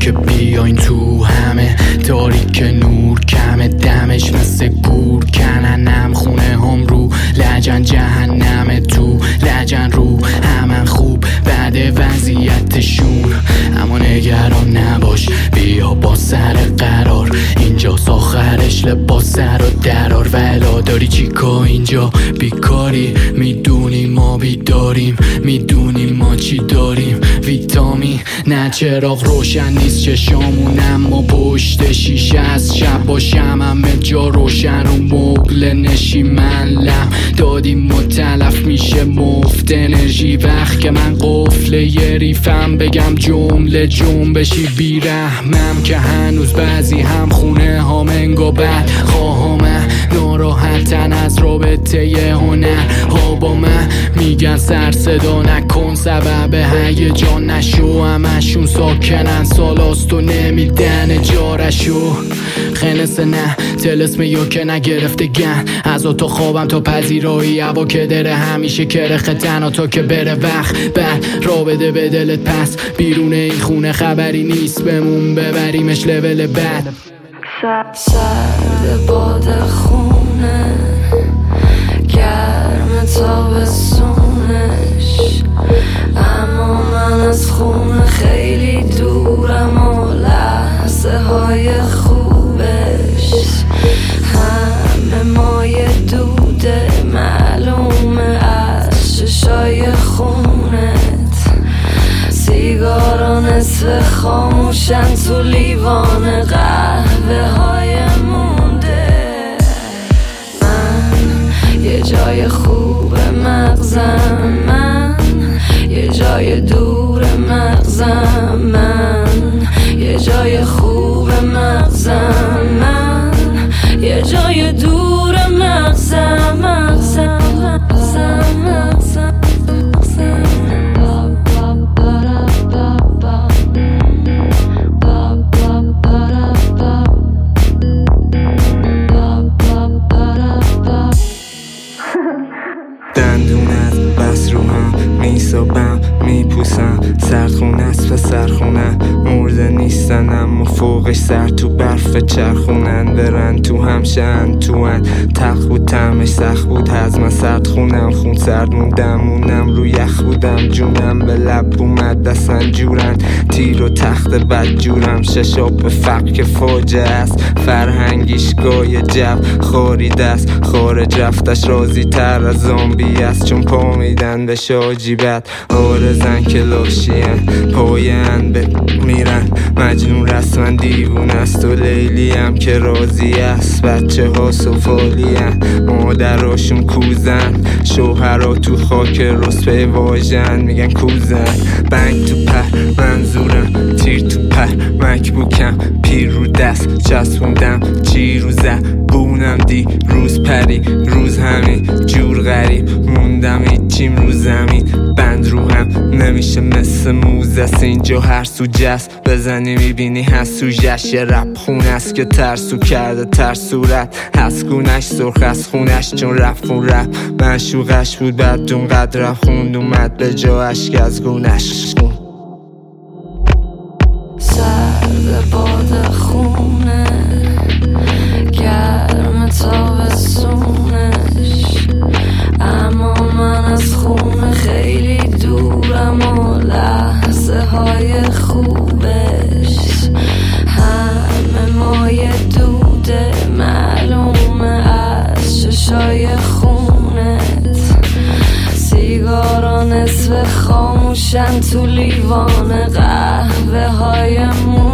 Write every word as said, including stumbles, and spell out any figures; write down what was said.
که بیاین تو همه تاریک نور کمه دمش مثل گور کننم خونه هم رو لجن جهنم تو لجن رو همن خوب بعد وضعیتشون اما نگران نباش بیا با سر قرار اینجا آخرش لباس سر و درار ولا داری چیکا اینجا بیکاری میدونیم ما بیداریم میدونیم ما چی داریم ویتامین نه چراغ روشن نیست چشامون اما پشت شیشه از شب باشم همه جا روشن رو مبل نشیمن لم دادیم و تلف میشه مفت انرژی وقت که من قفل یه ریفم بگم جمله جنبشی بیرحمم که هنوز بعضی هم خونه ها منگا بد خواهامه ناراحتن از رابطه هنر ها با من میگن سر صدا نکن سبب هیجان نشو همشون ساکنن سالاست و نمیدن جارشو خنس نه تلسم یا که نگرفته گن از تا خوابم تا پذیرایی هوا که داره همیشه کره تنها تا که بره وقت بعد را بده به دلت پس بیرون این خونه خبری نیست بمون ببریمش لول بد سرد باد خونه گرم تابستونش اما من از خونه خیلی دورم و لحظه های خوبش همه مایه دوده معلومه از چشای خونت سیگارا نصف خاموشن تو لیوان قهوه های مونده من یه جای خوب مغزم من یه جای دور مغزم من یه جای خوب مغزم من یه جای دور مغزم مغزم مغزم مغزم دندون از بس رو هم میسابم میپوسم سرخونه است و سرخونه مرده نیستن اما فوقش سر تو برف چرخونن برن تو همشن تو هن تلخ بود تمش سخت بود هزم سرد خونم خون سرد موندم مونم رو یخ بودم جونم به لب اومد دستن جورن تیر و تخت بد جورم ششاب به فقر که فاجعه است فرهنگیش گای جو خاری دست خارج رفتش رازی تر از زامبی است چون پا میدن به شاجیبت آرزن که لاشین پاین میرن مجنون رسمن دیوون است و لیلی هم که راضی است بچه ها سفالی هن مادراشون کوزن شوهرها تو خاک رسپه واژن میگن کوزن بنگ تو پر منظورم تیر تو پر مکبوکم پیر رو دست چسبوندم چی رو زبونم دی روز پری روز همین جور غریب موندم هیچیم رو زمین بند رو هم نمیشه مثل موز است اینجا هر سو جست بزنی میبینی هستو جش یه رپ خونه است که ترسو کرده ترسورت هست گونش سرخ از خونش چون رفت خون رپ منشوقش بود بعد اونقدر رفت خوند اومد به جا عشق از گونش سرد باد خونه گرم تابستونش اما من از خونه خیلی دورم و لحظه های خوبش همه مایه دوده معلومه از چشای خونت سیگارا نصف خاموشن تو لیوان قهوه های مون